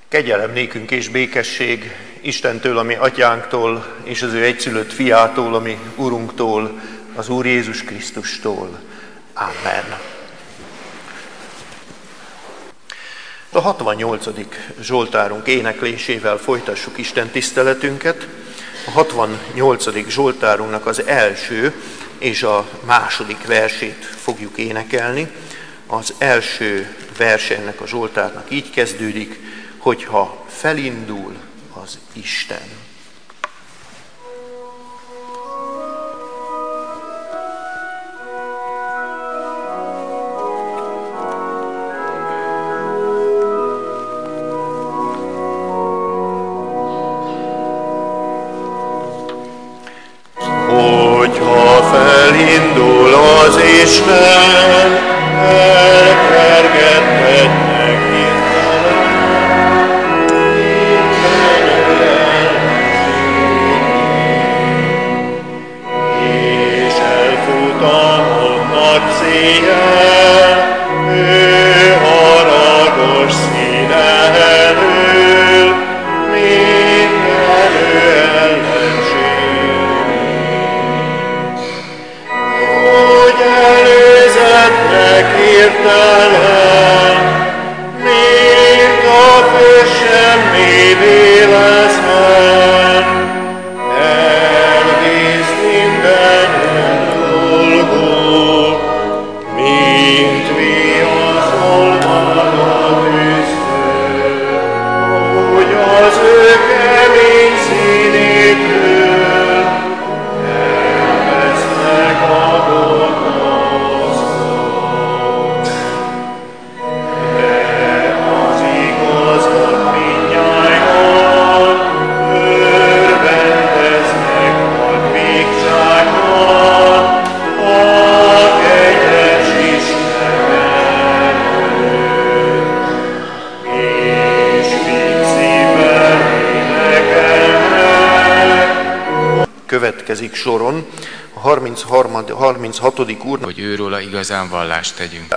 Kegyelem nékünk és békesség Istentől, ami atyánktól, és az ő egyszülött fiától, ami Urunktól, az Úr Jézus Krisztustól. Amen. A 68. Zsoltárunk éneklésével folytassuk Isten tiszteletünket. A 68. Zsoltárunknak az első és a második versét fogjuk énekelni. Az első verse ennek a Zsoltárnak így kezdődik, hogyha felindul az Isten. Hogyha felindul az Isten, elkergethetnek és elfut a homlok széjjel, ő haragos színe elől, minden ő hogy előzetnek hirtelen, mint a fő semmi vélezhen, elvíz minden dolgok, mint viaszol magad üsztő, hogy az ő kemény színétől elvesznek a következik soron a 36. úrnak, hogy őróla igazán vallást tegyünk.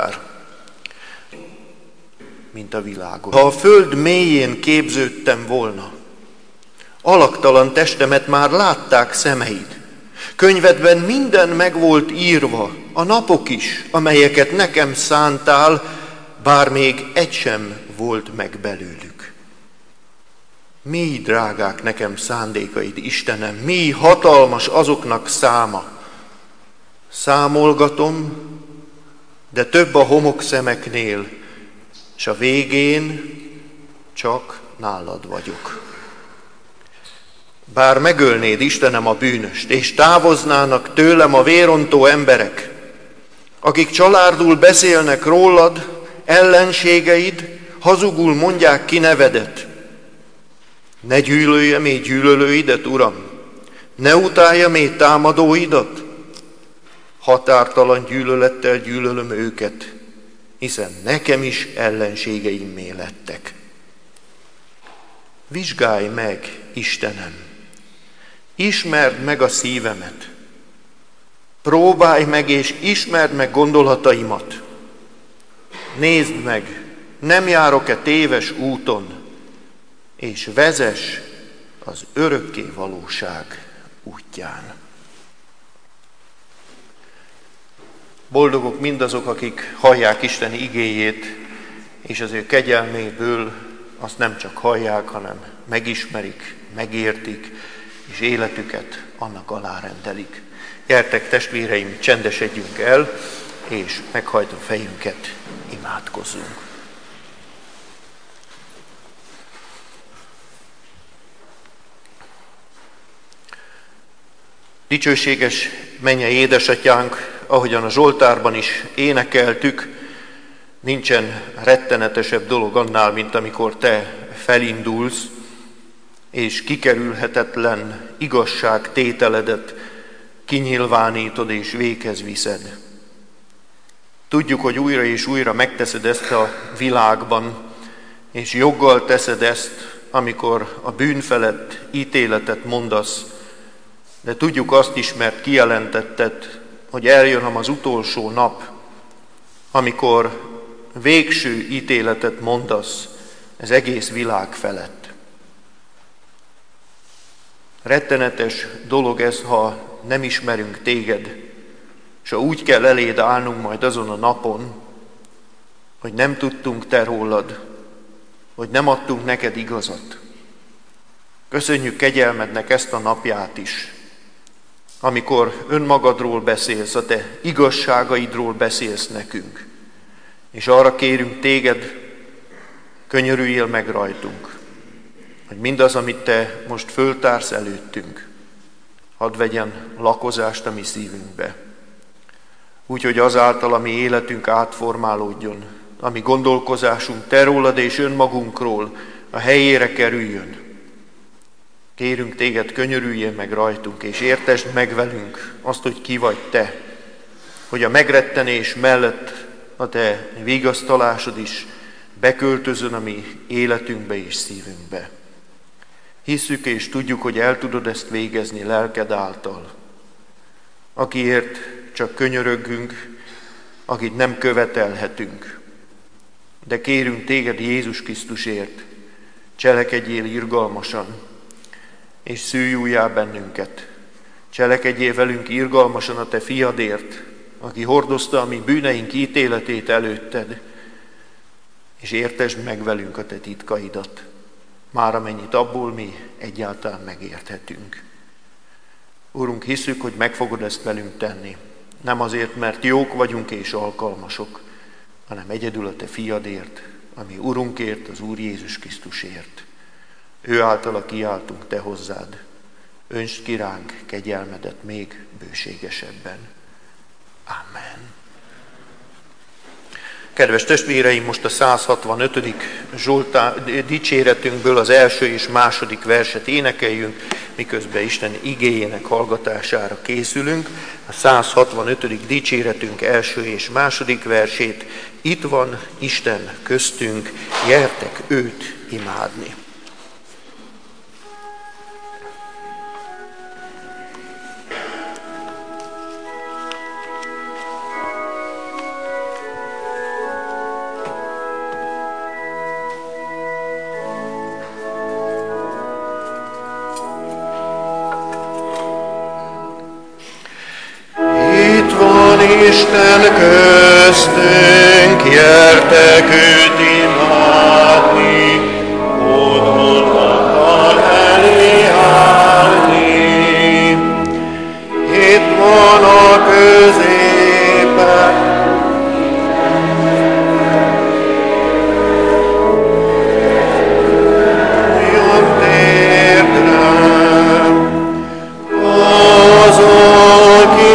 Mint a világon. Ha a föld mélyén képződtem volna, alaktalan testemet már látták szemeid. Könyvedben minden meg volt írva, a napok is, amelyeket nekem szántál, bár még egy sem volt meg belőlük. Mi drágák nekem szándékaid, Istenem, mi hatalmas azoknak száma. Számolgatom, de több a homokszemeknél, és a végén csak nálad vagyok. Bár megölnéd, Istenem, a bűnöst, és távoznának tőlem a vérontó emberek, akik csalárdul beszélnek rólad, ellenségeid, hazugul mondják ki nevedet. Ne gyűlöljem én gyűlölőidet, Uram, ne utáljam én támadóidat, határtalan gyűlölettel gyűlölöm őket, hiszen nekem is ellenségeimmé lettek. Vizsgálj meg, Istenem, ismerd meg a szívemet, próbálj meg és ismerd meg gondolataimat. Nézd meg, nem járok-e téves úton, és vezess az örökké valóság útján. Boldogok mindazok, akik hallják Isten igéjét, és az ő kegyelméből azt nem csak hallják, hanem megismerik, megértik, és életüket annak alárendelik. Gyertek, testvéreim, csendesedjünk el, és meghajtva fejünket imádkozzunk. Dicsőséges mennyei édesatyánk, ahogyan a Zsoltárban is énekeltük, nincsen rettenetesebb dolog annál, mint amikor te felindulsz, és kikerülhetetlen igazságtételedet kinyilvánítod és véghez viszed. Tudjuk, hogy újra és újra megteszed ezt a világban, és joggal teszed ezt, amikor a bűn felett ítéletet mondasz, de tudjuk azt is, mert kijelentetted, hogy eljön az utolsó nap, amikor végső ítéletet mondasz ez egész világ felett. Rettenetes dolog ez, ha nem ismerünk téged, és ha úgy kell eléd állnunk majd azon a napon, hogy nem tudtunk te rólad, hogy nem adtunk neked igazat. Köszönjük kegyelmednek ezt a napját is, amikor önmagadról beszélsz, a te igazságaidról beszélsz nekünk, és arra kérünk téged, könyörüljél meg rajtunk, hogy mindaz, amit te most föltársz előttünk, hadd vegyen lakozást a mi szívünkbe. Úgyhogy azáltal a mi életünk átformálódjon, a mi gondolkozásunk te rólad és önmagunkról a helyére kerüljön. Kérünk téged, könyörüljél meg rajtunk, és értesd meg velünk azt, hogy ki vagy te, hogy a megrettenés mellett a te vigasztalásod is beköltözön a mi életünkbe és szívünkbe. Hisszük és tudjuk, hogy el tudod ezt végezni lelked által, akiért csak könyöröggünk, akit nem követelhetünk. De kérünk téged Jézus Krisztusért, cselekedjél irgalmasan, és szüljuljál bennünket. Cselekedjél velünk irgalmasan a te fiadért, aki hordozta a mi bűneink ítéletét előtted, és értesd meg velünk a te titkaidat, már amennyit abból mi egyáltalán megérthetünk. Úrunk, hisszük, hogy meg fogod ezt velünk tenni. Nem azért, mert jók vagyunk és alkalmasok, hanem egyedül a te fiadért, ami Urunkért, az Úr Jézus Krisztusért. Ő általa kiáltunk te hozzád. Öntsd ki ránk kegyelmedet még bőségesebben. Amen. Kedves testvéreim, most a 165. dicséretünkből az első és második verset énekeljünk, miközben Isten igéjének hallgatására készülünk. A 165. dicséretünk első és második versét: itt van Isten köztünk, gyertek őt imádni. Isten köztünk, gyertek őt imádni, hódoltakkal elé állni. Itt van a középen, jön térdre, az, aki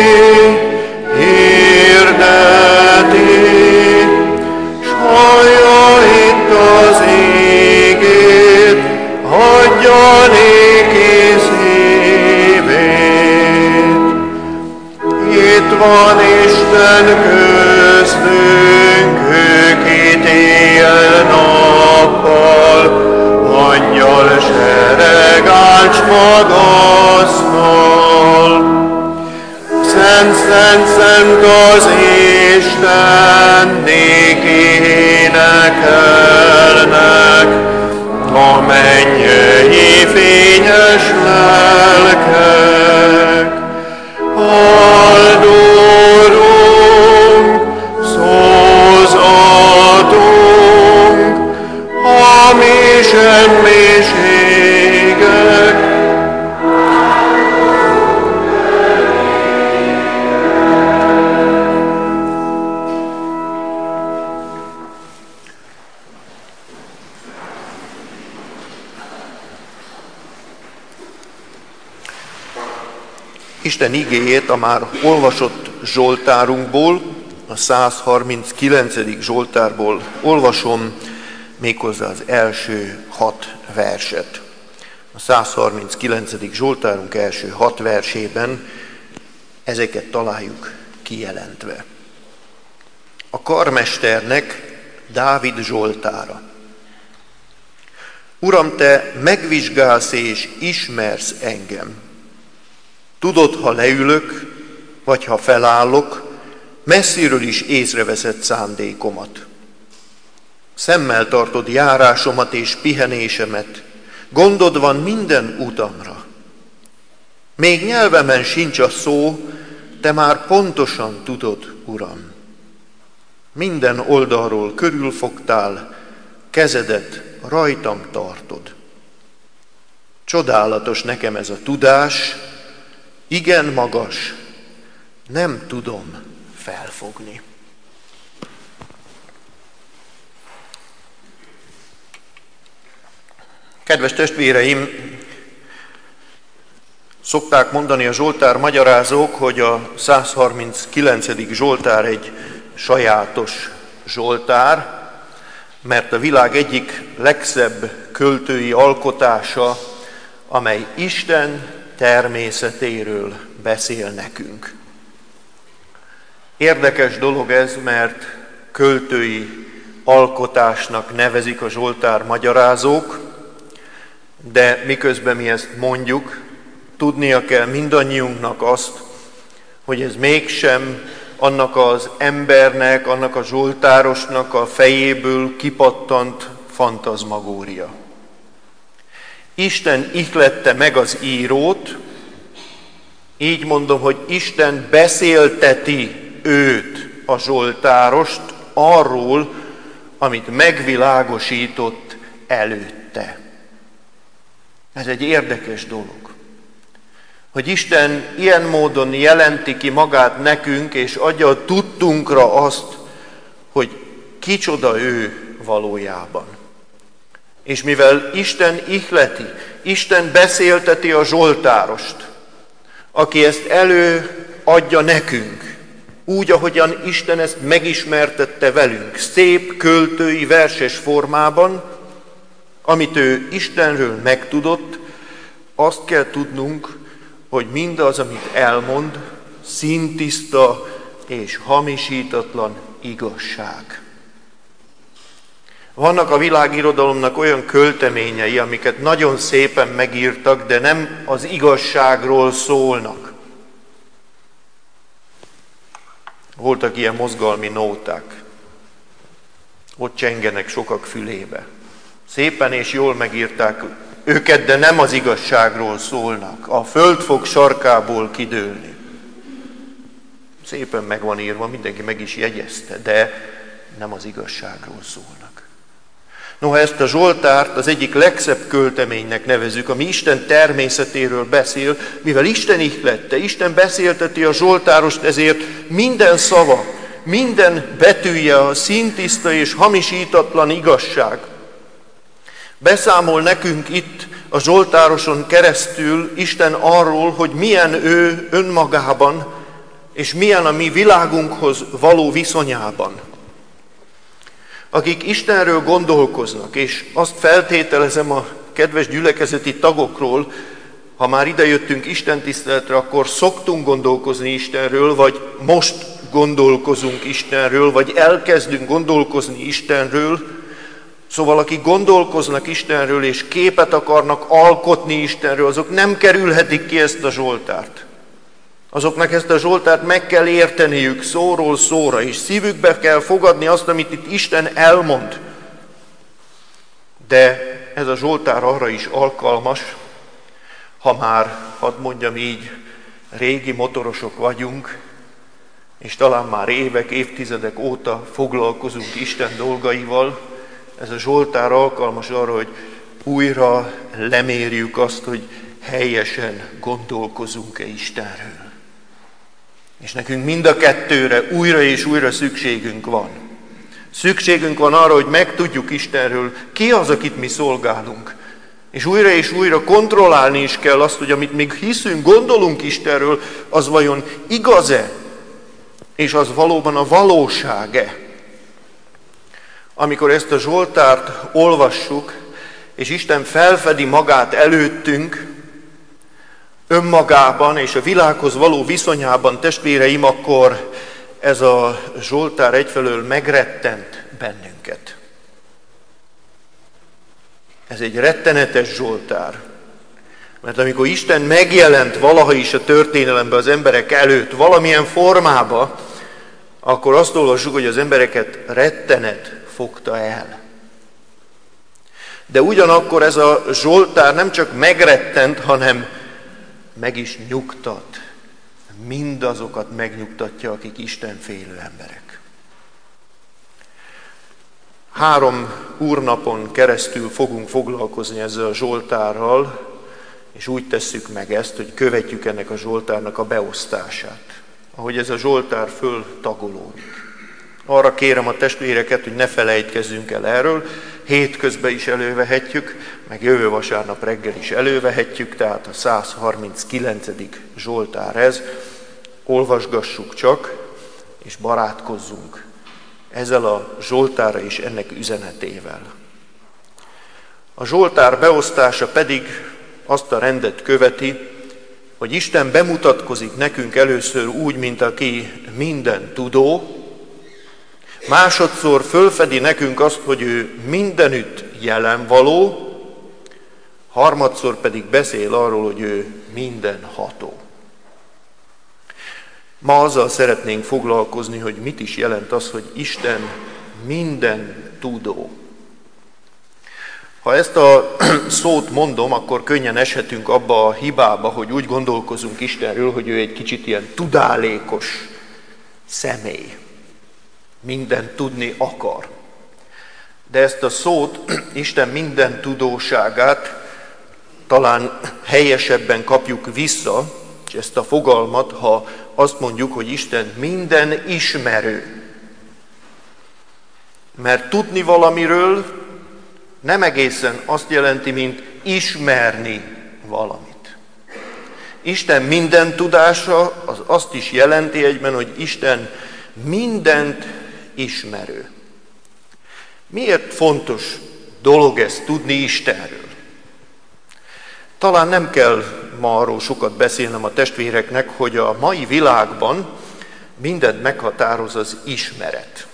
van Isten köztünk, ő kit éjjel-nappal, angyal sereg áldj magasztal. Szent, szent, szent az Isten, néki énekelnek, a mennyei fényes lelkek. Áldorunk, szózatunk, a mi semmiségek. Isten igéjét a már olvasott zsoltárunkból, a 139. zsoltárból olvasom, méghozzá az első 6 verset. A 139. zsoltárunk első 6 versében ezeket találjuk kijelentve. A karmesternek Dávid zsoltára. Uram, te megvizsgálsz és ismersz engem. Tudod, ha leülök, vagy ha felállok, messziről is észreveszed szándékomat. Szemmel tartod járásomat és pihenésemet, gondod van minden utamra. Még nyelvemen sincs a szó, te már pontosan tudod, Uram. Minden oldalról körülfogtál, kezedet rajtam tartod. Csodálatos nekem ez a tudás, igen magas, nem tudom felfogni. Kedves testvéreim, szokták mondani a Zsoltár magyarázók, hogy a 139. Zsoltár egy sajátos Zsoltár, mert a világ egyik legszebb költői alkotása, amely Isten természetéről beszél nekünk. Érdekes dolog ez, mert költői alkotásnak nevezik a Zsoltár magyarázók, de miközben mi ezt mondjuk, tudnia kell mindannyiunknak azt, hogy ez mégsem annak az embernek, annak a zsoltárosnak a fejéből kipattant fantazmagória. Isten ihlette meg az írót, így mondom, hogy Isten beszélteti őt, a zsoltárost, arról, amit megvilágosított előtte. Ez egy érdekes dolog, hogy Isten ilyen módon jelenti ki magát nekünk, és adja a tudtunkra azt, hogy kicsoda ő valójában. És mivel Isten ihleti, Isten beszélteti a zsoltárost, aki ezt előadja nekünk, úgy, ahogyan Isten ezt megismertette velünk, szép költői verses formában, amit ő Istenről megtudott, azt kell tudnunk, hogy mindaz, amit elmond, színtiszta és hamisítatlan igazság. Vannak a világirodalomnak olyan költeményei, amiket nagyon szépen megírtak, de nem az igazságról szólnak. Voltak ilyen mozgalmi nóták. Ott csengenek sokak fülébe. Szépen és jól megírták őket, de nem az igazságról szólnak. A föld fog sarkából kidőlni. Szépen meg van írva, mindenki meg is jegyezte, de nem az igazságról szólnak. Noha ezt a Zsoltárt az egyik legszebb költeménynek nevezzük, ami Isten természetéről beszél, mivel Isten ihlette, Isten beszélteti a Zsoltárost, ezért minden szava, minden betűje a színtiszta és hamisítatlan igazság. Beszámol nekünk itt a Zsoltároson keresztül Isten arról, hogy milyen ő önmagában, és milyen a mi világunkhoz való viszonyában. Akik Istenről gondolkoznak, és azt feltételezem a kedves gyülekezeti tagokról, ha már idejöttünk Isten tiszteletre, akkor szoktunk gondolkozni Istenről, vagy most gondolkozunk Istenről, vagy elkezdünk gondolkozni Istenről. Szóval akik gondolkoznak Istenről, és képet akarnak alkotni Istenről, azok nem kerülhetik ki ezt a Zsoltárt. Azoknak ezt a Zsoltárt meg kell érteniük szóról szóra, és szívükbe kell fogadni azt, amit itt Isten elmond. De ez a Zsoltár arra is alkalmas, ha már, hadd mondjam így, régi motorosok vagyunk, és talán már évek, évtizedek óta foglalkozunk Isten dolgaival, ez a Zsoltár alkalmas arra, hogy újra lemérjük azt, hogy helyesen gondolkozunk-e Istenről. És nekünk mind a kettőre újra és újra szükségünk van. Szükségünk van arra, hogy megtudjuk Istenről, ki az, akit mi szolgálunk. És újra kontrollálni is kell azt, hogy amit még hiszünk, gondolunk Istenről, az vajon igaz-e? És az valóban a valóság-e? Amikor ezt a Zsoltárt olvassuk, és Isten felfedi magát előttünk, önmagában és a világhoz való viszonyában, testvéreim, akkor ez a Zsoltár egyfelől megrettent bennünket. Ez egy rettenetes Zsoltár. Mert amikor Isten megjelent valaha is a történelemben az emberek előtt, valamilyen formába, akkor azt olvassuk, hogy az embereket rettenet fogta el. De ugyanakkor ez a Zsoltár nem csak megrettent, hanem meg is nyugtat. Mindazokat megnyugtatja, akik Isten félő emberek. 3 úrnapon keresztül fogunk foglalkozni ezzel a Zsoltárral, és úgy tesszük meg ezt, hogy követjük ennek a Zsoltárnak a beosztását, ahogy ez a Zsoltár föltagolódik. Arra kérem a testvéreket, hogy ne felejtkezzünk el erről, hétközben is elővehetjük, meg jövő vasárnap reggel is elővehetjük, tehát a 139. Zsoltár ez. Olvasgassuk csak, és barátkozzunk ezzel a Zsoltárra és ennek üzenetével. A Zsoltár beosztása pedig azt a rendet követi, hogy Isten bemutatkozik nekünk először úgy, mint aki minden tudó, másodszor fölfedi nekünk azt, hogy ő mindenütt jelenvaló, harmadszor pedig beszél arról, hogy ő mindenható. Ma azzal szeretnénk foglalkozni, hogy mit is jelent az, hogy Isten minden tudó. Ha ezt a szót mondom, akkor könnyen eshetünk abba a hibába, hogy úgy gondolkozunk Istenről, hogy ő egy kicsit ilyen tudálékos személy. Mindent tudni akar. De ezt a szót, Isten minden tudóságát talán helyesebben kapjuk vissza, és ezt a fogalmat, ha azt mondjuk, hogy Isten minden ismerő. Mert tudni valamiről nem egészen azt jelenti, mint ismerni valamit. Isten minden tudása az azt is jelenti egyben, hogy Isten mindent ismerő. Miért fontos dolog ezt tudni Istenről? Talán nem kell ma arról sokat beszélnem a testvéreknek, hogy a mai világban mindent meghatároz az ismeret.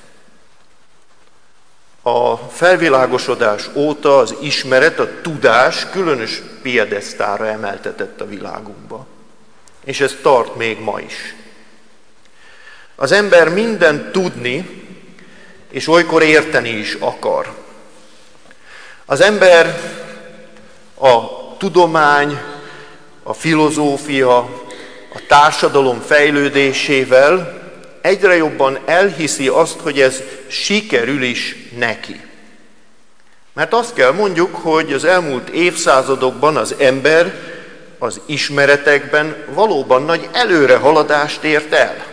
A felvilágosodás óta az ismeret, a tudás különös piedesztára emeltetett a világunkba. És ez tart még ma is. Az ember mindent tudni, és olykor érteni is akar. Az ember a tudomány, a filozófia, a társadalom fejlődésével egyre jobban elhiszi azt, hogy ez sikerül is neki. Mert azt kell mondjuk, hogy az elmúlt évszázadokban az ember az ismeretekben valóban nagy előrehaladást ért el.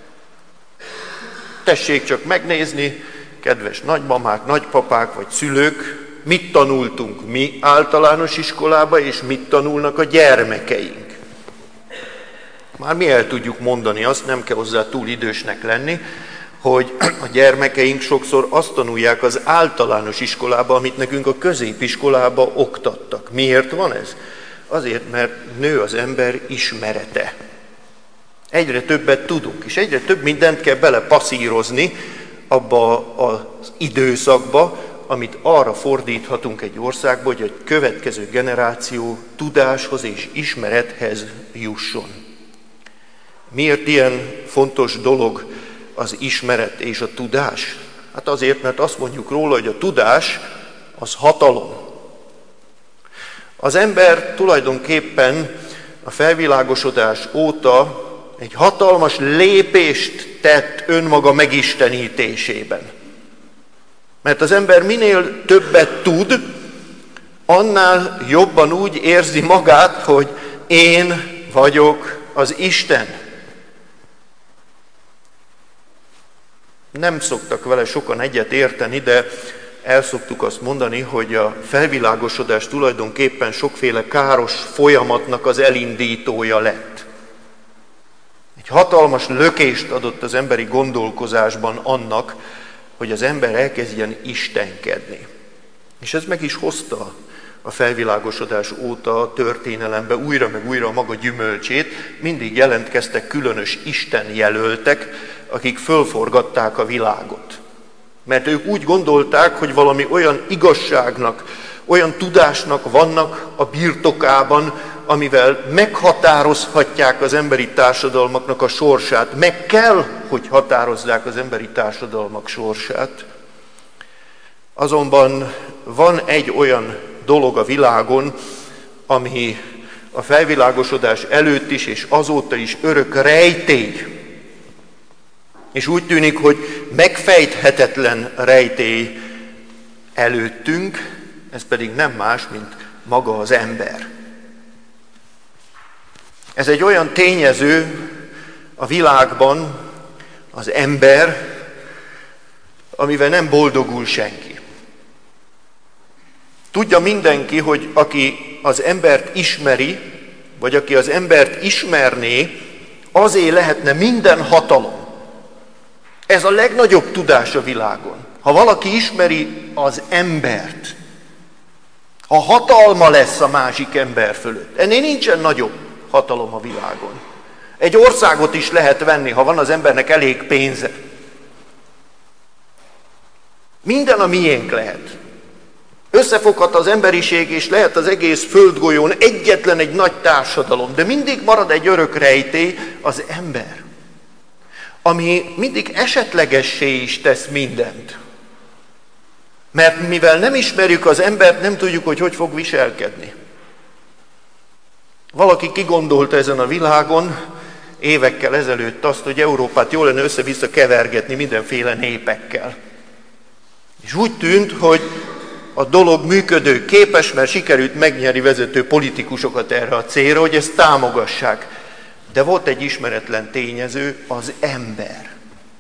Tessék csak megnézni, kedves nagymamák, nagypapák vagy szülők, mit tanultunk mi általános iskolába, és mit tanulnak a gyermekeink. Már mi el tudjuk mondani azt, nem kell hozzá túl idősnek lenni, hogy a gyermekeink sokszor azt tanulják az általános iskolába, amit nekünk a középiskolába oktattak. Miért van ez? Azért, mert nő az ember ismerete. Egyre többet tudunk, és egyre több mindent kell belepasszírozni abba az időszakba, amit arra fordíthatunk egy országba, hogy a következő generáció tudáshoz és ismerethez jusson. Miért ilyen fontos dolog az ismeret és a tudás? Hát azért, mert azt mondjuk róla, hogy a tudás az hatalom. Az ember tulajdonképpen a felvilágosodás óta egy hatalmas lépést tett önmaga megistenítésében. Mert az ember minél többet tud, annál jobban úgy érzi magát, hogy én vagyok az Isten. Nem szoktak vele sokan egyet érteni, de el szoktuk azt mondani, hogy a felvilágosodás tulajdonképpen sokféle káros folyamatnak az elindítója lett. Egy hatalmas lökést adott az emberi gondolkozásban annak, hogy az ember elkezdjen istenkedni. És ez meg is hozta a felvilágosodás óta a történelembe újra meg újra a maga gyümölcsét. Mindig jelentkeztek különös istenjelöltek, akik fölforgatták a világot. Mert ők úgy gondolták, hogy valami olyan igazságnak, olyan tudásnak vannak a birtokában, amivel meghatározhatják az emberi társadalmaknak a sorsát. Meg kell, hogy határozzák az emberi társadalmak sorsát. Azonban van egy olyan dolog a világon, ami a felvilágosodás előtt is és azóta is örök rejtély. És úgy tűnik, hogy megfejthetetlen rejtély előttünk, ez pedig nem más, mint maga az ember. Ez egy olyan tényező a világban, az ember, amivel nem boldogul senki. Tudja mindenki, hogy aki az embert ismeri, vagy aki az embert ismerné, azé lehetne minden hatalom. Ez a legnagyobb tudás a világon. Ha valaki ismeri az embert, ha hatalma lesz a másik ember fölött, ennél nincsen nagyobb hatalom a világon. Egy országot is lehet venni, ha van az embernek elég pénze. Minden a miénk lehet. Összefoghat az emberiség, és lehet az egész földgolyón egyetlen egy nagy társadalom, de mindig marad egy örök rejtély, az ember, ami mindig esetlegessé is tesz mindent. Mert mivel nem ismerjük az embert, nem tudjuk, hogy fog viselkedni. Valaki kigondolta ezen a világon évekkel ezelőtt azt, hogy Európát jól lenne össze-vissza kevergetni mindenféle népekkel. És úgy tűnt, hogy a dolog működő képes, mert sikerült megnyerni vezető politikusokat erre a célra, hogy ezt támogassák. De volt egy ismeretlen tényező, az ember.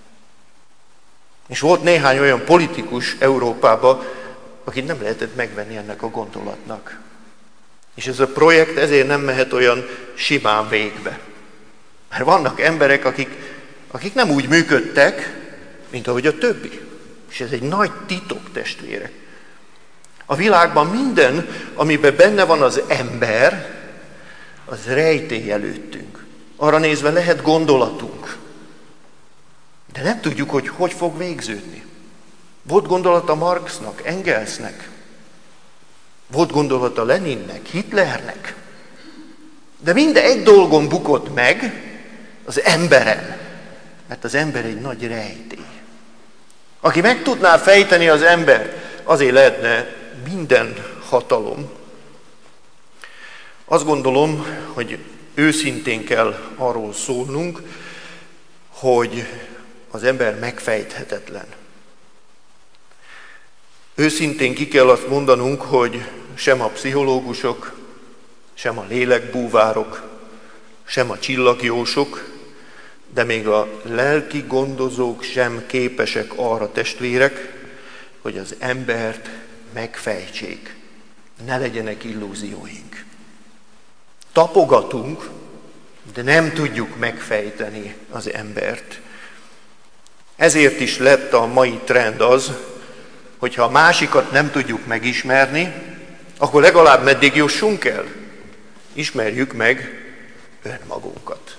És volt néhány olyan politikus Európában, akit nem lehetett megvenni ennek a gondolatnak. És ez a projekt ezért nem mehet olyan simán végbe. Mert vannak emberek, akik nem úgy működtek, mint ahogy a többi. És ez egy nagy titok, testvérek. A világban minden, amiben benne van az ember, az rejtély előttünk. Arra nézve lehet gondolatunk. De nem tudjuk, hogy fog végződni. Volt gondolata Marxnak, Engelsnek. Volt gondolata Leninnek, Hitlernek. De minden egy dolgon bukott meg, az emberen. Mert az ember egy nagy rejtély. Aki meg tudná fejteni az embert, azért lehetne minden hatalom. Azt gondolom, hogy őszintén kell arról szólnunk, hogy az ember megfejthetetlen. Őszintén ki kell azt mondanunk, hogy sem a pszichológusok, sem a lélekbúvárok, sem a csillagjósok, de még a lelki gondozók sem képesek arra, testvérek, hogy az embert megfejtsék. Ne legyenek illúzióink. Tapogatunk, de nem tudjuk megfejteni az embert. Ezért is lett a mai trend az, hogyha a másikat nem tudjuk megismerni, akkor legalább meddig jussunk el? Ismerjük meg önmagunkat.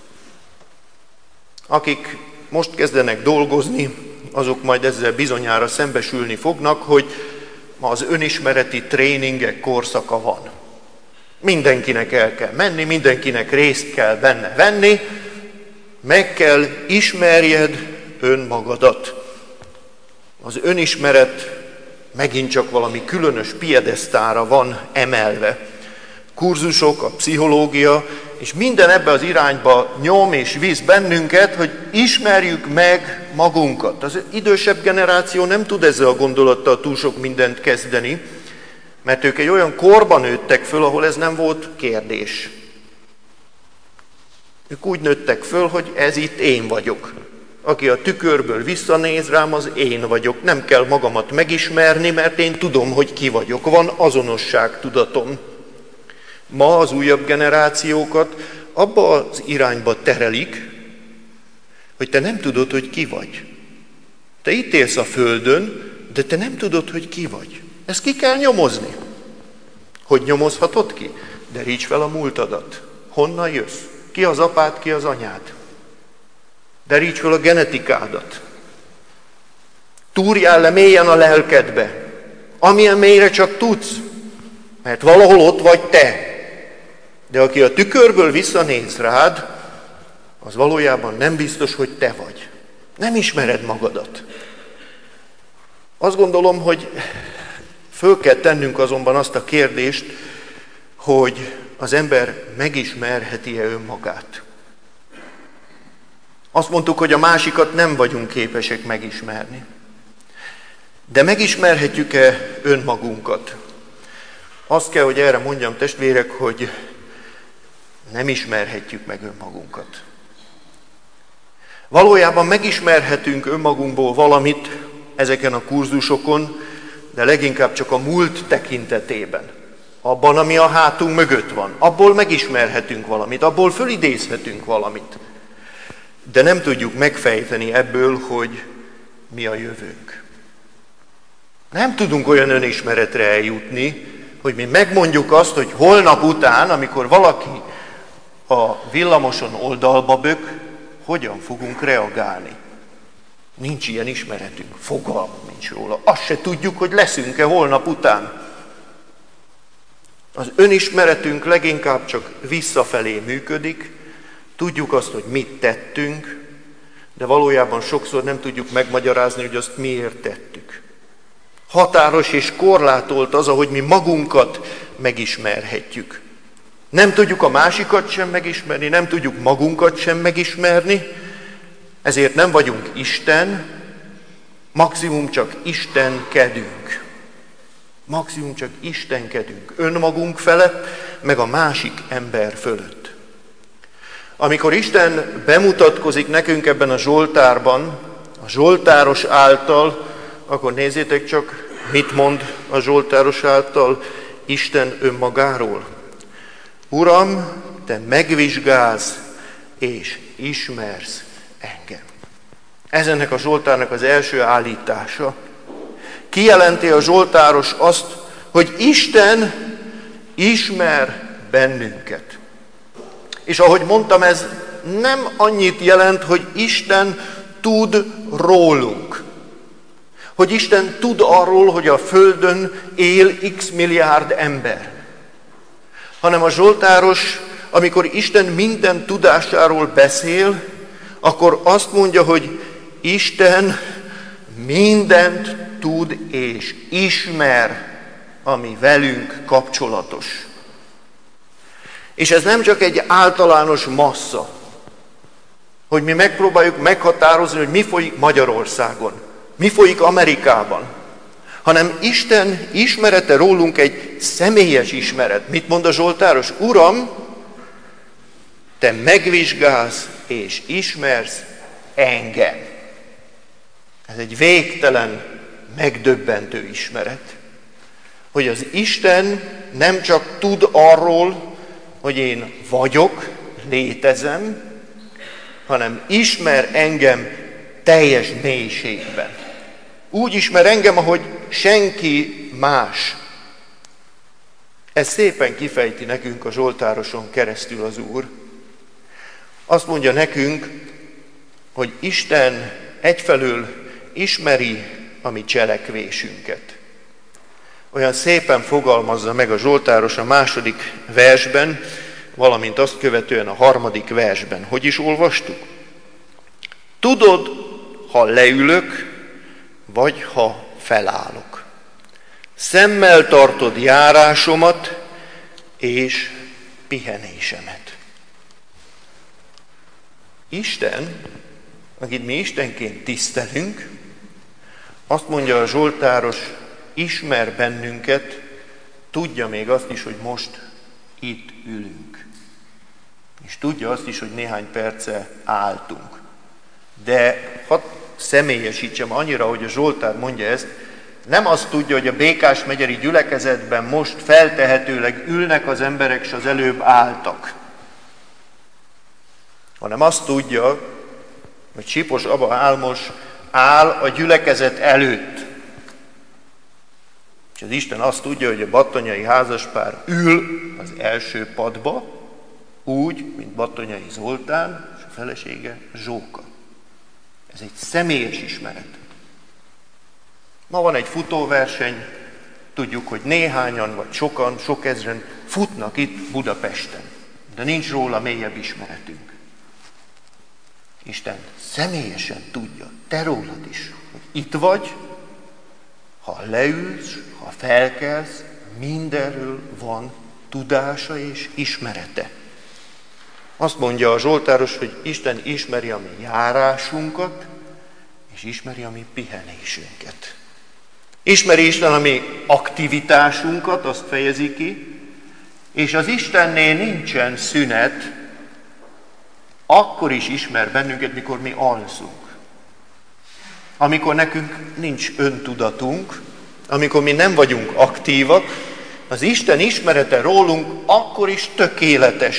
Akik most kezdenek dolgozni, azok majd ezzel bizonyára szembesülni fognak, hogy ma az önismereti tréningek korszaka van. Mindenkinek el kell menni, mindenkinek részt kell benne venni, meg kell ismerjed önmagadat. Az önismeret megint csak valami különös piedesztára van emelve. Kurzusok, a pszichológia, és minden ebbe az irányba nyom és visz bennünket, hogy ismerjük meg magunkat. Az idősebb generáció nem tud ezzel a gondolattal túl sok mindent kezdeni, mert ők egy olyan korban nőttek föl, ahol ez nem volt kérdés. Ők úgy nőttek föl, hogy ez itt én vagyok. Aki a tükörből visszanéz rám, az én vagyok. Nem kell magamat megismerni, mert én tudom, hogy ki vagyok. Van azonosságtudatom. Ma az újabb generációkat abba az irányba terelik, hogy te nem tudod, hogy ki vagy. Te itt élsz a földön, de te nem tudod, hogy ki vagy. Ezt ki kell nyomozni. Hogy nyomozhatod ki? Deríts fel a múltadat. Honnan jössz? Ki az apád, ki az anyád? Deríts fel a genetikádat. Túrjál le mélyen a lelkedbe. Amilyen mélyre csak tudsz. Mert valahol ott vagy te. De aki a tükörből visszanéz rád, az valójában nem biztos, hogy te vagy. Nem ismered magadat. Azt gondolom, hogy Föl kell tennünk azonban azt a kérdést, hogy az ember megismerheti-e önmagát. Azt mondtuk, hogy a másikat nem vagyunk képesek megismerni. De megismerhetjük-e önmagunkat? Azt kell, hogy erre mondjam, testvérek, hogy nem ismerhetjük meg önmagunkat. Valójában megismerhetünk önmagunkból valamit ezeken a kurzusokon, de leginkább csak a múlt tekintetében. Abban, ami a hátunk mögött van. Abból megismerhetünk valamit, abból fölidézhetünk valamit. De nem tudjuk megfejteni ebből, hogy mi a jövőnk. Nem tudunk olyan önismeretre eljutni, hogy mi megmondjuk azt, hogy holnap után, amikor valaki a villamoson oldalba bök, hogyan fogunk reagálni. Nincs ilyen ismeretünk, fogalmunk nincs róla. Azt se tudjuk, hogy leszünk-e holnap után. Az önismeretünk leginkább csak visszafelé működik, tudjuk azt, hogy mit tettünk, de valójában sokszor nem tudjuk megmagyarázni, hogy azt miért tettük. Határos és korlátolt az, ahogy mi magunkat megismerhetjük. Nem tudjuk a másikat sem megismerni, nem tudjuk magunkat sem megismerni, ezért nem vagyunk Isten, maximum csak istenkedünk. Maximum csak istenkedünk önmagunk felett, meg a másik ember fölött. Amikor Isten bemutatkozik nekünk ebben a Zsoltárban, a Zsoltáros által, akkor nézzétek csak, mit mond a Zsoltáros által Isten önmagáról. Uram, te megvizsgálsz és ismersz engem. Ez ennek a Zsoltárnak az első állítása. Kijelenti a Zsoltáros azt, hogy Isten ismer bennünket. És ahogy mondtam, ez nem annyit jelent, hogy Isten tud rólunk. Hogy Isten tud arról, hogy a Földön él x milliárd ember. Hanem a Zsoltáros, amikor Isten minden tudásáról beszél, akkor azt mondja, hogy Isten mindent tud és ismer, ami velünk kapcsolatos. És ez nem csak egy általános massza, hogy mi megpróbáljuk meghatározni, hogy mi folyik Magyarországon, mi folyik Amerikában, hanem Isten ismerete rólunk egy személyes ismeret. Mit mond a Zsoltáros? Uram, te megvizsgálsz és ismersz engem. Ez egy végtelen, megdöbbentő ismeret. Hogy az Isten nem csak tud arról, hogy én vagyok, létezem, hanem ismer engem teljes mélységben. Úgy ismer engem, ahogy senki más. Ez szépen kifejti nekünk a Zsoltároson keresztül az Úr. Azt mondja nekünk, hogy Isten egyfelől ismeri a mi cselekvésünket. Olyan szépen fogalmazza meg a Zsoltáros a 2. versben, valamint azt követően a 3. versben. Hogy is olvastuk? Tudod, ha leülök, vagy ha felállok. Szemmel tartod járásomat és pihenésemet. Isten, akit mi Istenként tisztelünk, azt mondja a Zsoltáros, ismer bennünket, tudja még azt is, hogy most itt ülünk. És tudja azt is, hogy néhány perce álltunk. De hadd személyesítsem annyira, hogy a Zsoltár mondja ezt, nem azt tudja, hogy a Békás-megyeri gyülekezetben most feltehetőleg ülnek az emberek, és az előbb álltak. Hanem azt tudja, hogy Sipos Aba Álmos áll a gyülekezet előtt. És az Isten azt tudja, hogy a battonyai házaspár ül az első padba, úgy, mint Battonyai Zoltán és a felesége Zsóka. Ez egy személyes ismeret. Ma van egy futóverseny, tudjuk, hogy néhányan vagy sokan, sok ezren futnak itt Budapesten, de nincs róla mélyebb ismeretünk. Isten személyesen tudja, te rólad is, hogy itt vagy, Ha leülsz, ha felkelsz, mindenről van tudása és ismerete. Azt mondja a Zsoltáros, hogy Isten ismeri a mi járásunkat, és ismeri a mi pihenésünket. Ismeri Isten a mi aktivitásunkat, azt fejezi ki, és az Istennél nincsen szünet, akkor is ismer bennünket, mikor mi alszunk. Amikor nekünk nincs öntudatunk, amikor mi nem vagyunk aktívak, az Isten ismerete rólunk akkor is tökéletes.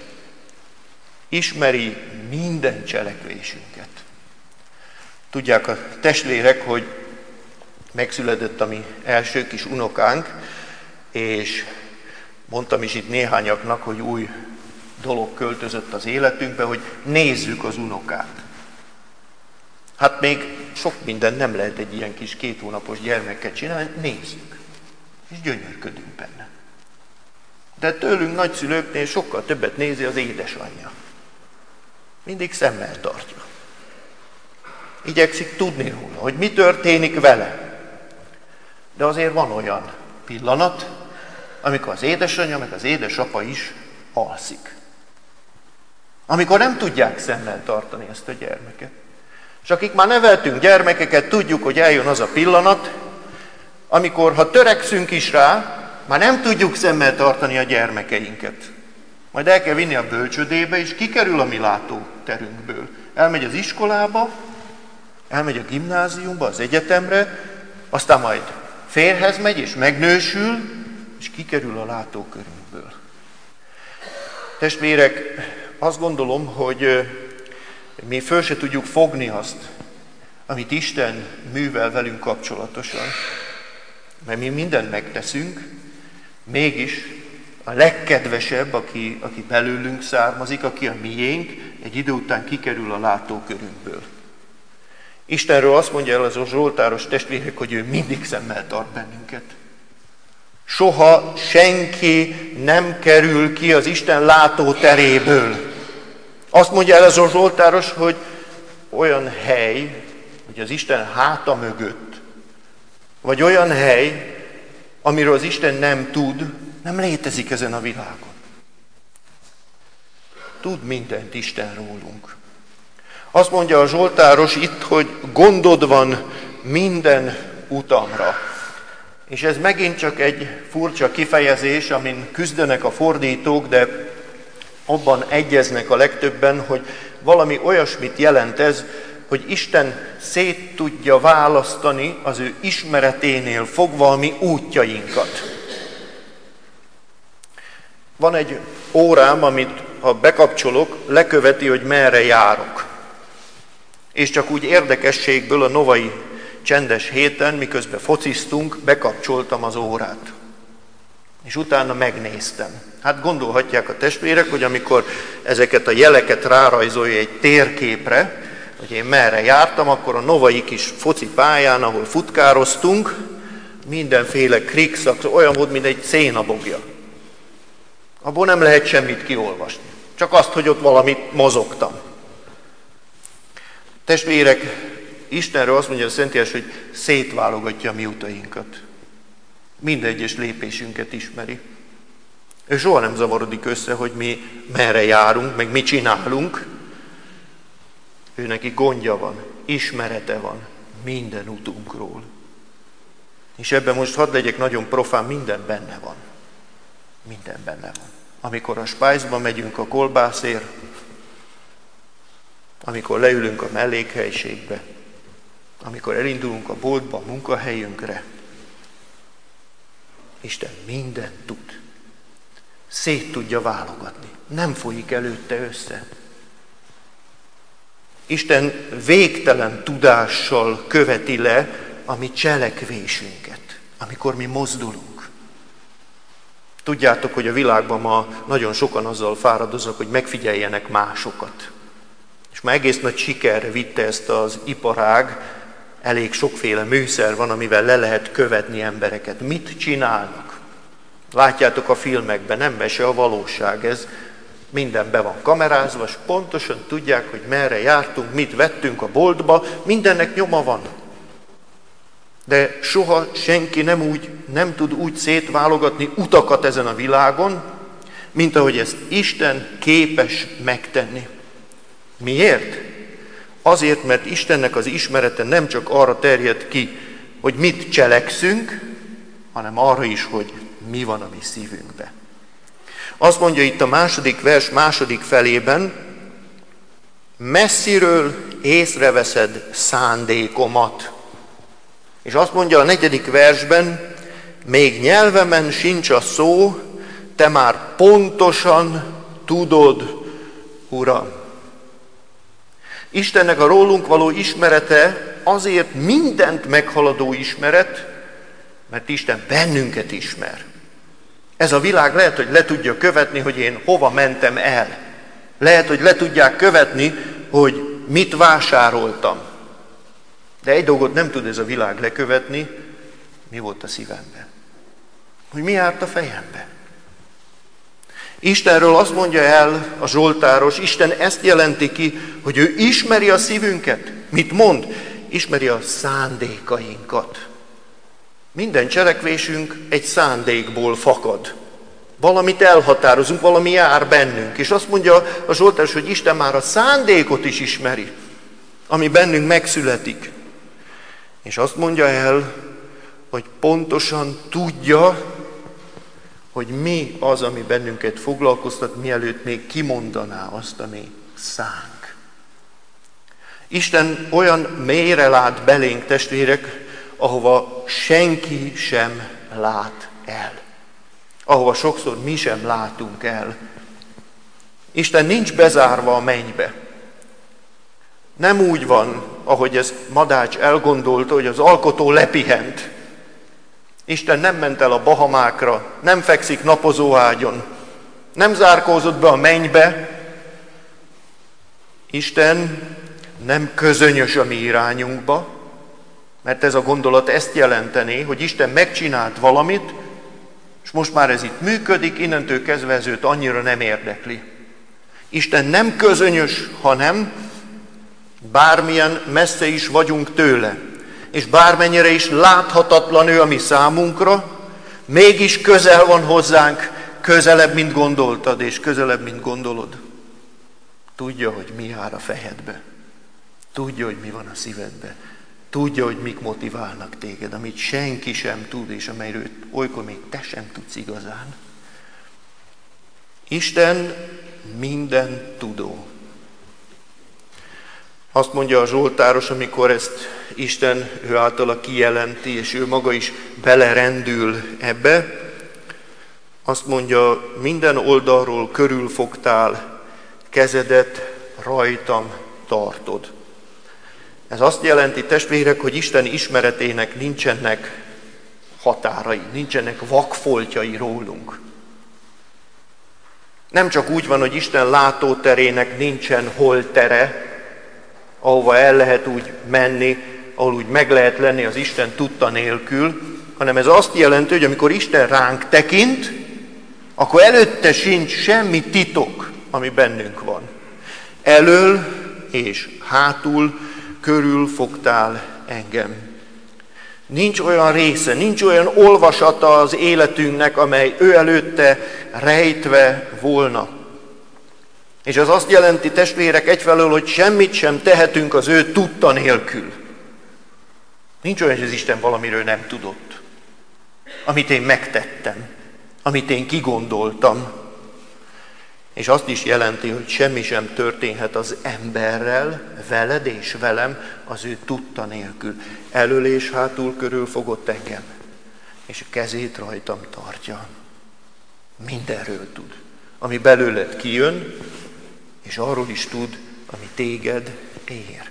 Ismeri minden cselekvésünket. Tudják a testvérek, hogy megszületett a mi első kis unokánk, és mondtam is itt néhányaknak, hogy új dolog költözött az életünkbe, hogy nézzük az unokát. Hát még sok minden nem lehet egy ilyen kis 2 hónapos gyermeket csinálni, nézzük, és gyönyörködünk benne. De tőlünk nagyszülőknél sokkal többet nézi az édesanyja. Mindig szemmel tartja. Igyekszik tudni róla, hogy mi történik vele. De azért van olyan pillanat, amikor az édesanyja meg az édesapa is alszik. Amikor nem tudják szemmel tartani ezt a gyermeket. És akik már neveltünk gyermekeket, tudjuk, hogy eljön az a pillanat, amikor, ha törekszünk is rá, már nem tudjuk szemmel tartani a gyermekeinket. Majd el kell vinni a bölcsődébe, és kikerül a mi látóterünkből. Elmegy az iskolába, elmegy a gimnáziumba, az egyetemre, aztán majd férjhez megy, és megnősül, és kikerül a látókörünkből. Testvérek, azt gondolom, hogy mi föl se tudjuk fogni azt, amit Isten művel velünk kapcsolatosan. Mert mi mindent megteszünk, mégis a legkedvesebb, aki belőlünk származik, aki a miénk, egy idő után kikerül a látókörünkből. Istenről azt mondja el az a zsoltáros testvérek, hogy ő mindig szemmel tart bennünket. Soha senki nem kerül ki az Isten látóteréből. Azt mondja el az a zsoltáros, hogy olyan hely, hogy az Isten háta mögött, vagy olyan hely, amiről az Isten nem tud, nem létezik ezen a világon. Tud mindent Isten rólunk. Azt mondja a zsoltáros itt, hogy gondod van minden utamra. És ez megint csak egy furcsa kifejezés, amin küzdenek a fordítók, de abban egyeznek a legtöbben, hogy valami olyasmit jelent ez, hogy Isten szét tudja választani az ő ismereténél fogva a mi útjainkat. Van egy órám, amit ha bekapcsolok, leköveti, hogy merre járok. És csak úgy érdekességből a novai csendes héten, miközben fociztunk, bekapcsoltam az órát. És utána megnéztem. Hát gondolhatják a testvérek, hogy amikor ezeket a jeleket rárajzolja egy térképre, hogy én merre jártam, akkor a novai kis foci pályán, ahol futkároztunk, mindenféle krikszak, olyan volt, mint egy szénabogja. Abból nem lehet semmit kiolvasni. Csak azt, hogy ott valamit mozogtam. Testvérek, Istenről azt mondja a Szentírás, hogy szétválogatja a mi utainkat. Minden egyes lépésünket ismeri. Ő soha nem zavarodik össze, hogy mi merre járunk, meg mit csinálunk. Ő neki gondja van, ismerete van minden utunkról. És ebben most hadd legyek nagyon profán, minden benne van. Minden benne van. Amikor a spájzba megyünk a kolbászért, amikor leülünk a mellékhelyiségbe, amikor elindulunk a boltba, a munkahelyünkre, Isten mindent tud. Szét tudja válogatni. Nem folyik előtte össze. Isten végtelen tudással követi le a mi cselekvésünket, amikor mi mozdulunk. Tudjátok, hogy a világban ma nagyon sokan azzal fáradoznak, hogy megfigyeljenek másokat. És már egész nagy sikerre vitte ezt az iparág, elég sokféle műszer van, amivel le lehet követni embereket. Mit csinálnak? Látjátok a filmekben, nem mese a valóság ez. Minden be van kamerázva, és pontosan tudják, hogy merre jártunk, mit vettünk a boltba, mindennek nyoma van. De soha senki nem tud úgy szétválogatni utakat ezen a világon, mint ahogy ezt Isten képes megtenni. Miért? Azért, mert Istennek az ismerete nem csak arra terjed ki, hogy mit cselekszünk, hanem arra is, hogy mi van a mi szívünkben. Azt mondja itt a második vers második felében, messziről észreveszed szándékomat. És azt mondja a negyedik versben, még nyelvemen sincs a szó, te már pontosan tudod, Uram. Istennek a rólunk való ismerete azért mindent meghaladó ismeret, mert Isten bennünket ismer. Ez a világ lehet, hogy le tudja követni, hogy én hova mentem el. Lehet, hogy le tudják követni, hogy mit vásároltam. De egy dolgot nem tud ez a világ lekövetni, mi volt a szívemben. Hogy mi járt a fejembe. Istenről azt mondja el a zsoltáros, Isten ezt jelenti ki, hogy ő ismeri a szívünket. Mit mond? Ismeri a szándékainkat. Minden cselekvésünk egy szándékból fakad. Valamit elhatározunk, valami jár bennünk. És azt mondja a zsoltáros, hogy Isten már a szándékot is ismeri, ami bennünk megszületik. És azt mondja el, hogy pontosan tudja, hogy mi az, ami bennünket foglalkoztat, mielőtt még kimondaná azt, ami szánk. Isten olyan mélyre lát belénk, testvérek, ahova senki sem lát el. Ahova sokszor mi sem látunk el. Isten nincs bezárva a mennybe. Nem úgy van, ahogy ezt Madács elgondolta, hogy az alkotó lepihent. Isten nem ment el a Bahamákra, nem fekszik napozóágyon, nem zárkózott be a mennybe. Isten nem közönyös a mi irányunkba, mert ez a gondolat ezt jelenteni, hogy Isten megcsinált valamit, és most már ez itt működik, innentől kezdve ez őt annyira nem érdekli. Isten nem közönyös, hanem bármilyen messze is vagyunk tőle, és bármennyire is láthatatlan ő a mi számunkra, mégis közel van hozzánk, közelebb, mint gondoltad, és közelebb, mint gondolod. Tudja, hogy mi jár a fejedbe. Tudja, hogy mi van a szívedbe. Tudja, hogy mik motiválnak téged, amit senki sem tud, és amelyről olykor még te sem tudsz igazán. Isten minden tudó. Azt mondja a zsoltáros, amikor ezt Isten ő általa kijelenti, és ő maga is belerendül ebbe, azt mondja, minden oldalról körülfogtál, kezedet rajtam tartod. Ez azt jelenti, testvérek, hogy Isten ismeretének nincsenek határai, nincsenek vakfoltjai rólunk. Nem csak úgy van, hogy Isten látóterének nincsen holtere, ahova el lehet úgy menni, ahol úgy meg lehet lenni az Isten tudta nélkül, hanem ez azt jelenti, hogy amikor Isten ránk tekint, akkor előtte sincs semmi titok, ami bennünk van. Elől és hátul körülfogtál engem. Nincs olyan része, nincs olyan olvasata az életünknek, amely ő előtte rejtve volna. És az azt jelenti, testvérek, egyfelől, hogy semmit sem tehetünk az ő tudta nélkül. Nincs olyan, hogy az Isten valamiről nem tudott. Amit én megtettem, amit én kigondoltam. És azt is jelenti, hogy semmi sem történhet az emberrel, veled és velem az ő tudta nélkül. Elől és hátul körül fogott engem, és a kezét rajtam tartja. Mindenről tud, ami belőled kijön, és arról is tud, ami téged ér.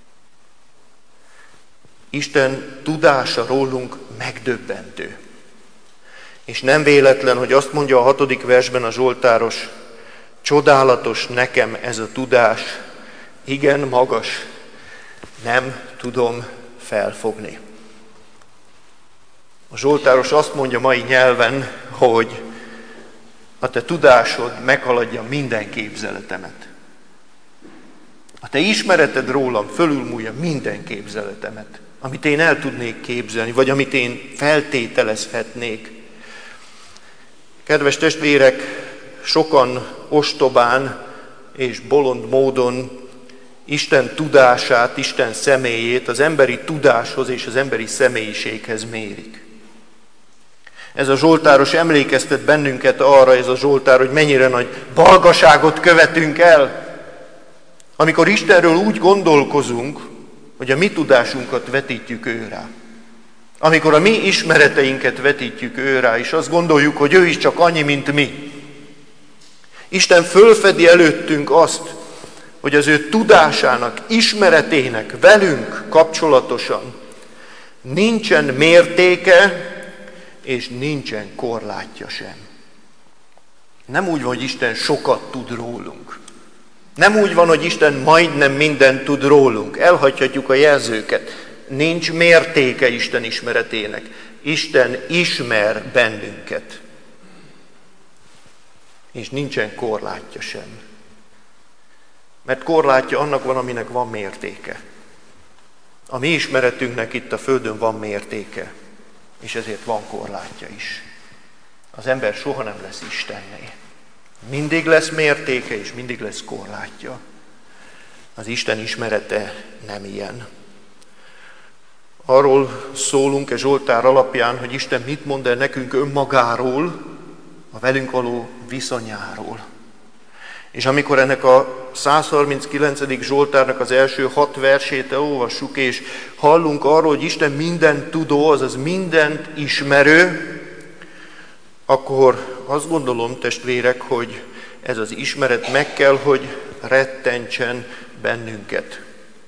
Isten tudása rólunk megdöbbentő. És nem véletlen, hogy azt mondja a 6. versben a zsoltáros, csodálatos nekem ez a tudás, igen magas, nem tudom felfogni. A zsoltáros azt mondja mai nyelven, hogy a te tudásod meghaladja minden képzeletemet. A te ismereted rólam fölülmúlja minden képzeletemet, amit én el tudnék képzelni, vagy amit én feltételezhetnék. Kedves testvérek, sokan ostobán és bolond módon Isten tudását, Isten személyét az emberi tudáshoz és az emberi személyiséghez mérik. Ez a zsoltáros emlékeztet bennünket arra, ez a zsoltár, hogy mennyire nagy balgaságot követünk el, amikor Istenről úgy gondolkozunk, hogy a mi tudásunkat vetítjük ő rá. Amikor a mi ismereteinket vetítjük ő rá, és azt gondoljuk, hogy ő is csak annyi, mint mi. Isten fölfedi előttünk azt, hogy az ő tudásának, ismeretének velünk kapcsolatosan nincsen mértéke, és nincsen korlátja sem. Nem úgy van, hogy Isten sokat tud rólunk. Nem úgy van, hogy Isten majdnem mindent tud rólunk. Elhagyhatjuk a jelzőket. Nincs mértéke Isten ismeretének. Isten ismer bennünket. És nincsen korlátja sem. Mert korlátja annak van, aminek van mértéke. A mi ismeretünknek itt a Földön van mértéke, és ezért van korlátja is. Az ember soha nem lesz Istenné. Mindig lesz mértéke, és mindig lesz korlátja. Az Isten ismerete nem ilyen. Arról szólunk Zsoltár alapján, hogy Isten mit mond el nekünk önmagáról, a velünk való viszonyáról. És amikor ennek a 139. Zsoltárnak az első 6 versét elolvassuk, és hallunk arról, hogy Isten mindent tudó, azaz mindent ismerő, akkor azt gondolom, testvérek, hogy ez az ismeret meg kell, hogy rettentsen bennünket.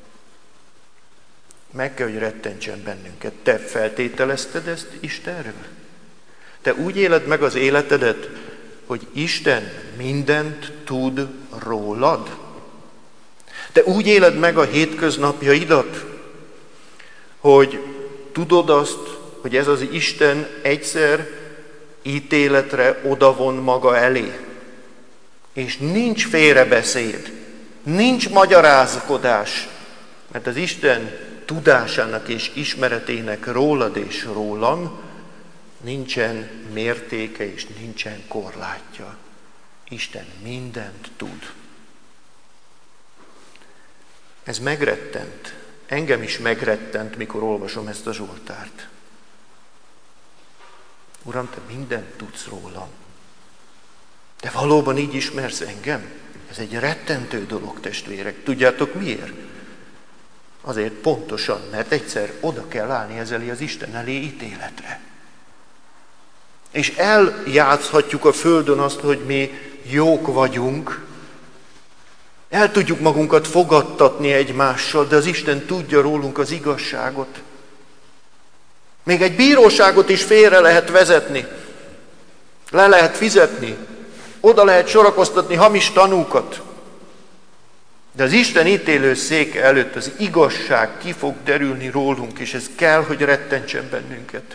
Meg kell, hogy rettentsen bennünket. Te feltételezted ezt Istenről? Te úgy éled meg az életedet, hogy Isten mindent tud rólad? Te úgy éled meg a hétköznapjaidat, hogy tudod azt, hogy ez az Isten egyszer ítéletre odavon maga elé. És nincs félrebeszéd, nincs magyarázkodás, mert az Isten tudásának és ismeretének rólad és rólam nincsen mértéke és nincsen korlátja. Isten mindent tud. Ez megrettent. Engem is megrettent, mikor olvasom ezt a Zsoltárt. Uram, te mindent tudsz rólam. Te valóban így ismersz engem? Ez egy rettentő dolog, testvérek. Tudjátok miért? Azért pontosan, mert egyszer oda kell állni ezzel az Isten elé ítéletre. És eljátszhatjuk a Földön azt, hogy mi jók vagyunk, el tudjuk magunkat fogadtatni egymással, de az Isten tudja rólunk az igazságot. Még egy bíróságot is félre lehet vezetni, le lehet fizetni, oda lehet sorakoztatni hamis tanúkat. De az Isten ítélő széke előtt az igazság ki fog derülni rólunk, és ez kell, hogy rettentsen bennünket.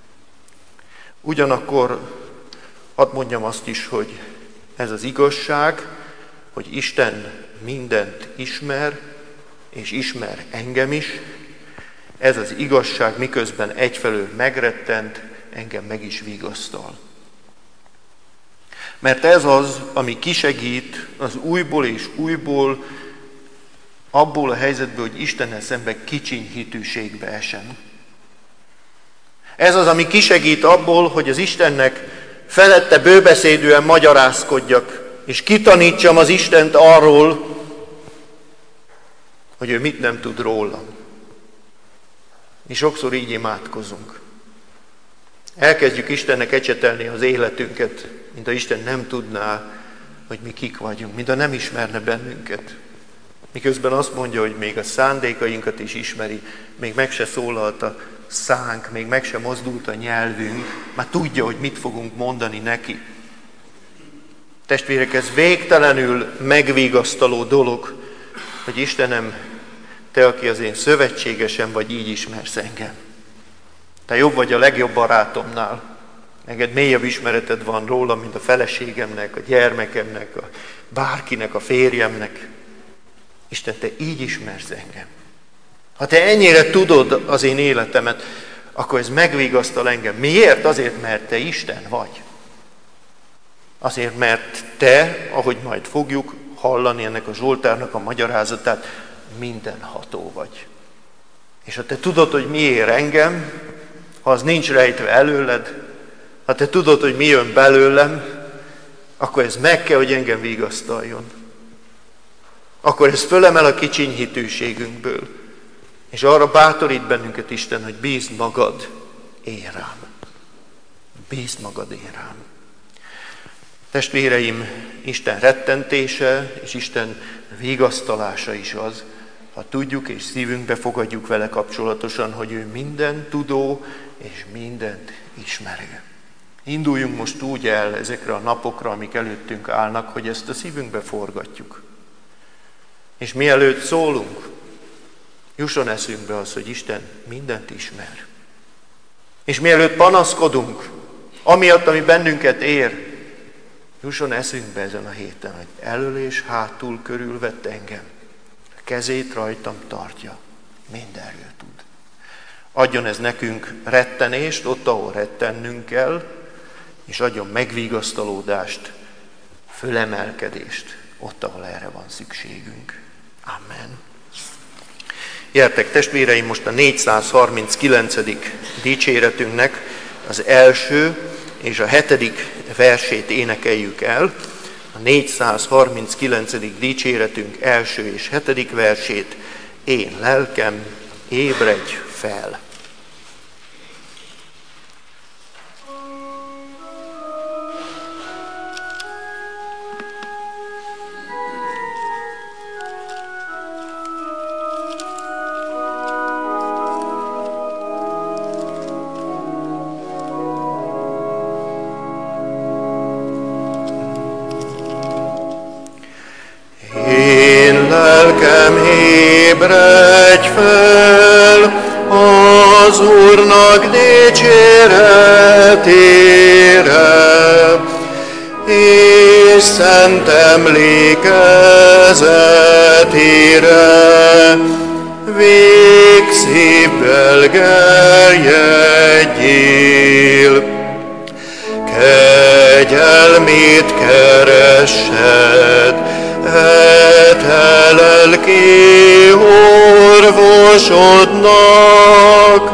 Ugyanakkor hadd mondjam azt is, hogy ez az igazság, hogy Isten mindent ismer, és ismer engem is, ez az igazság miközben egyfelől megrettent, engem meg is vigasztal. Mert ez az, ami kisegít az újból és újból abból a helyzetből, hogy Istennel szemben kicsiny hitűségbe esem. Ez az, ami kisegít abból, hogy az Istennek felette bőbeszédűen magyarázkodjak, és kitanítsam az Istent arról, hogy ő mit nem tud rólam. Mi sokszor így imádkozunk. Elkezdjük Istennek ecsetelni az életünket, mint ha Isten nem tudná, hogy mi kik vagyunk, mint ha nem ismerne bennünket. Miközben azt mondja, hogy még a szándékainkat is ismeri, még meg se szólalt a szánk, még meg se mozdult a nyelvünk, már tudja, hogy mit fogunk mondani neki. Testvérek, ez végtelenül megvigasztaló dolog, hogy Istenem, te, aki az én szövetségesem vagy, így ismersz engem. Te jobb vagy a legjobb barátomnál. Neked mélyebb ismereted van rólam, mint a feleségemnek, a gyermekemnek, a bárkinek, a férjemnek. Isten, te így ismersz engem. Ha te ennyire tudod az én életemet, akkor ez megvigasztal engem. Miért? Azért, mert te Isten vagy. Azért, mert te, ahogy majd fogjuk hallani ennek a Zsoltárnak a magyarázatát, mindenható vagy. És ha te tudod, hogy mi ér engem, ha az nincs rejtve előled, ha te tudod, hogy mi jön belőlem, akkor ez meg kell, hogy engem vigasztaljon. Akkor ez fölemel a kicsiny hitűségünkből. És arra bátorít bennünket Isten, hogy bízd magad én rám. Bízd magad én rám. Testvéreim, Isten rettentése és Isten vigasztalása is az, ha tudjuk és szívünkbe fogadjuk vele kapcsolatosan, hogy ő minden tudó és mindent ismerő. Induljunk most úgy el ezekre a napokra, amik előttünk állnak, hogy ezt a szívünkbe forgatjuk. És mielőtt szólunk, jusson eszünkbe az, hogy Isten mindent ismer. És mielőtt panaszkodunk, amiatt, ami bennünket ér, jusson eszünkbe ezen a héten, hogy elől és hátul körülvett engem. A kezét rajtam tartja, mindenről tud. Adjon ez nekünk rettenést, ott, ahol rettennünk kell, és adjon megvigasztalódást, fölemelkedést, ott, ahol erre van szükségünk. Amen. Gyertek, testvéreim, most a 439. dicséretünknek az első és a 7. versét énekeljük el. A 439. dicséretünk első és 7. versét: Én lelkem, ébredj fel! Ébredj fel az Úrnak dicséretére, és szent emlékezetére, végszívvel gerjedjél. Kegyelmét keressed, te lelki orvosodnak,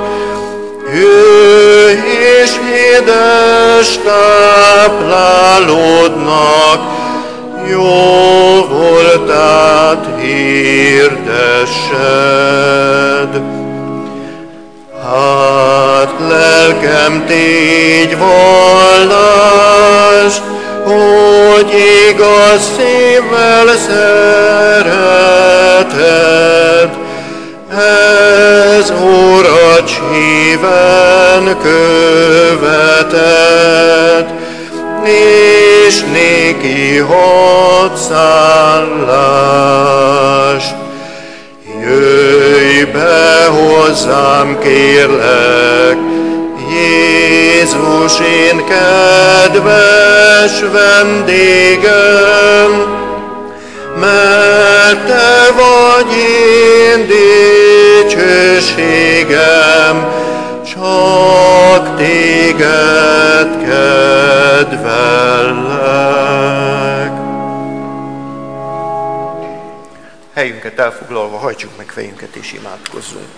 ő és édes táplálódnak, jó voltát hirdessed. Hát lelkem, tégy vallást, hogy igaz szívvel szereted, ez Urat híven követed, és néki hadszállást. Jöjj be hozzám, kérlek, Jézus, én kedves vendégem, mert te vagy én dicsőségem, csak téged kedvellek. Helyünket elfoglalva hajtsuk meg fejünket és imádkozzunk.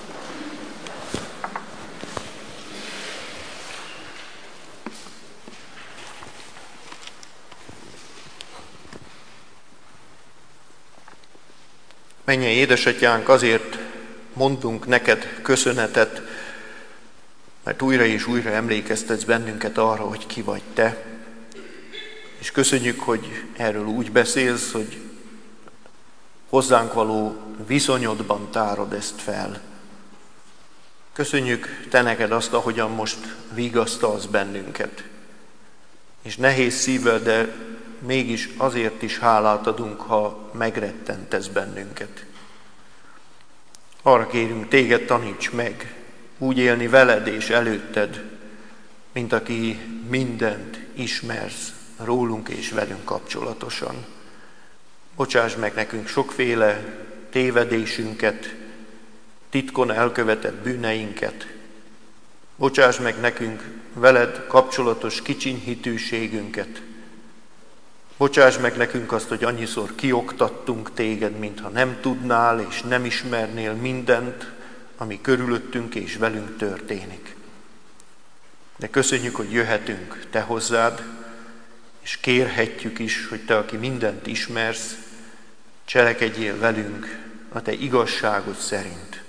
Mennyei édesatyánk, azért mondunk neked köszönetet, mert újra és újra emlékeztetsz bennünket arra, hogy ki vagy te. És köszönjük, hogy erről úgy beszélsz, hogy hozzánk való viszonyodban tárod ezt fel. Köszönjük te neked azt, ahogyan most vigasztalsz bennünket. És nehéz szívvel, de mégis azért is hálát adunk, ha megrettentesz bennünket. Arra kérünk, téged taníts meg úgy élni veled és előtted, mint aki mindent ismersz rólunk és velünk kapcsolatosan. Bocsáss meg nekünk sokféle tévedésünket, titkon elkövetett bűneinket. Bocsáss meg nekünk veled kapcsolatos kicsinyhitűségünket. Bocsáss meg nekünk azt, hogy annyiszor kioktattunk téged, mintha nem tudnál és nem ismernél mindent, ami körülöttünk és velünk történik. De köszönjük, hogy jöhetünk te hozzád, és kérhetjük is, hogy te, aki mindent ismersz, cselekedjél velünk a te igazságod szerint.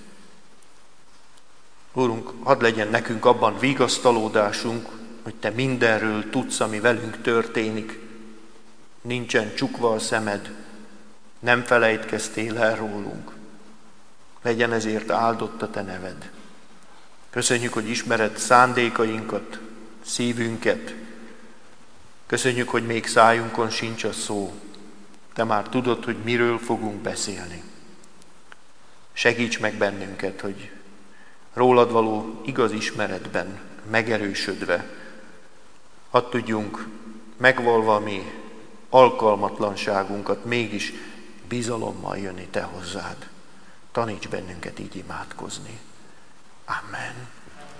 Úrunk, hadd legyen nekünk abban vigasztalódásunk, hogy te mindenről tudsz, ami velünk történik. Nincsen csukva a szemed, nem felejtkeztél el rólunk. Legyen ezért áldott a te neved. Köszönjük, hogy ismered szándékainkat, szívünket. Köszönjük, hogy még szájunkon sincs a szó. Te már tudod, hogy miről fogunk beszélni. Segíts meg bennünket, hogy rólad való igaz ismeretben megerősödve, hadd tudjunk megvalva mi alkalmatlanságunkat mégis bizalommal jönni te hozzád. Taníts bennünket így imádkozni. Amen.